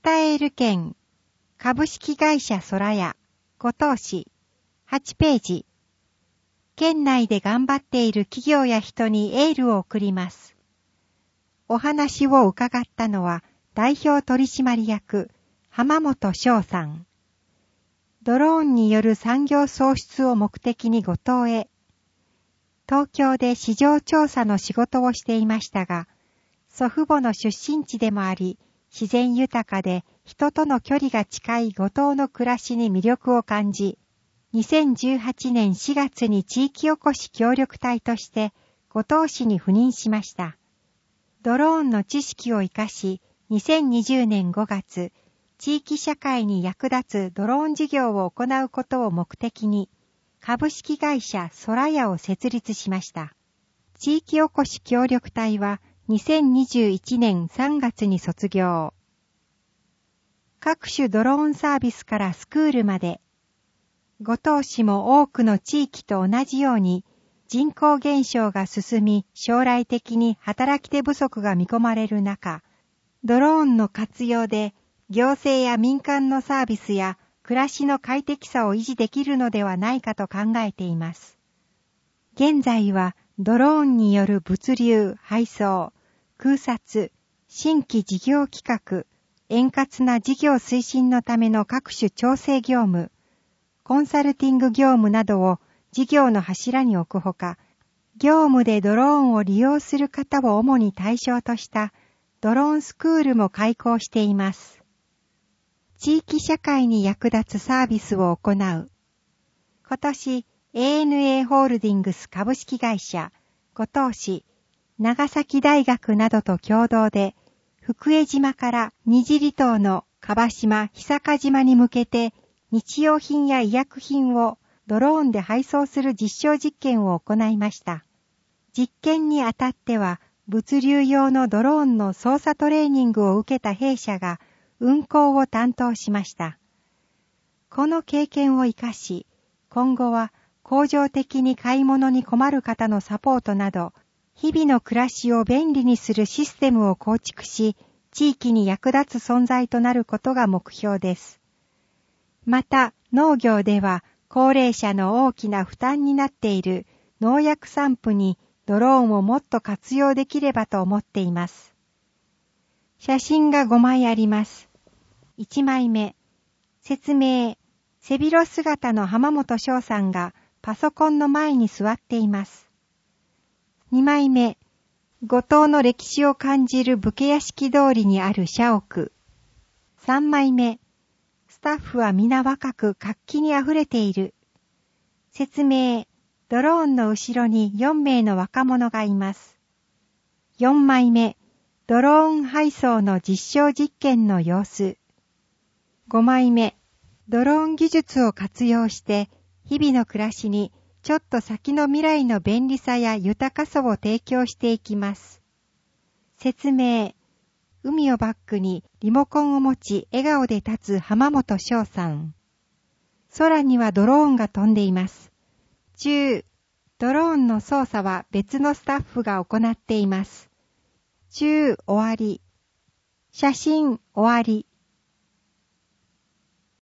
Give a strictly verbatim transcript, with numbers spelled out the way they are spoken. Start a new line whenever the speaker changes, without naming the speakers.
伝える県株式会社空屋五島市はちページ。県内で頑張っている企業や人にエールを送ります。お話を伺ったのは代表取締役浜本翔さん。ドローンによる産業創出を目的に五島へ。東京で市場調査の仕事をしていましたが、祖父母の出身地でもあり、自然豊かで人との距離が近い五島の暮らしに魅力を感じ、にせんじゅうはちねんしがつに地域おこし協力隊として五島市に赴任しました。ドローンの知識を生かし、にせんにじゅうねんごがつ、地域社会に役立つドローン事業を行うことを目的に、株式会社空屋を設立しました。地域おこし協力隊はにせんにじゅういちねんさんがつに卒業。各種ドローンサービスからスクールまで、五島市も多くの地域と同じように人口減少が進み、将来的に働き手不足が見込まれる中、ドローンの活用で行政や民間のサービスや暮らしの快適さを維持できるのではないかと考えています。現在はドローンによる物流、配送、空撮、新規事業企画、円滑な事業推進のための各種調整業務、コンサルティング業務などを事業の柱に置くほか、業務でドローンを利用する方を主に対象としたドローンスクールも開講しています。地域社会に役立つサービスを行う。今年、エーエヌエー ホールディングス株式会社、五島市、長崎大学などと共同で、福江島から二尻島の樺島、久賀島に向けて、日用品や医薬品をドローンで配送する実証実験を行いました。実験にあたっては、物流用のドローンの操作トレーニングを受けた弊社が運航を担当しました。この経験を生かし、今後は恒常的に買い物に困る方のサポートなど、日々の暮らしを便利にするシステムを構築し、地域に役立つ存在となることが目標です。また、農業では高齢者の大きな負担になっている農薬散布にドローンをもっと活用できればと思っています。写真がごまいあります。いちまいめ、説明、背広姿の浜本翔さんがパソコンの前に座っています。にまいめ、五島の歴史を感じる武家屋敷通りにある社屋。さんまいめ、スタッフは皆若く活気にあふれている。説明、ドローンの後ろによんめいの若者がいます。よんまいめ、ドローン配送の実証実験の様子。ごまいめ、ドローン技術を活用して日々の暮らしにちょっと先の未来の便利さや豊かさを提供していきます。説明、海をバックにリモコンを持ち笑顔で立つ浜本翔さん。空にはドローンが飛んでいます。中、ドローンの操作は別のスタッフが行っています。中終わり。写真終わり。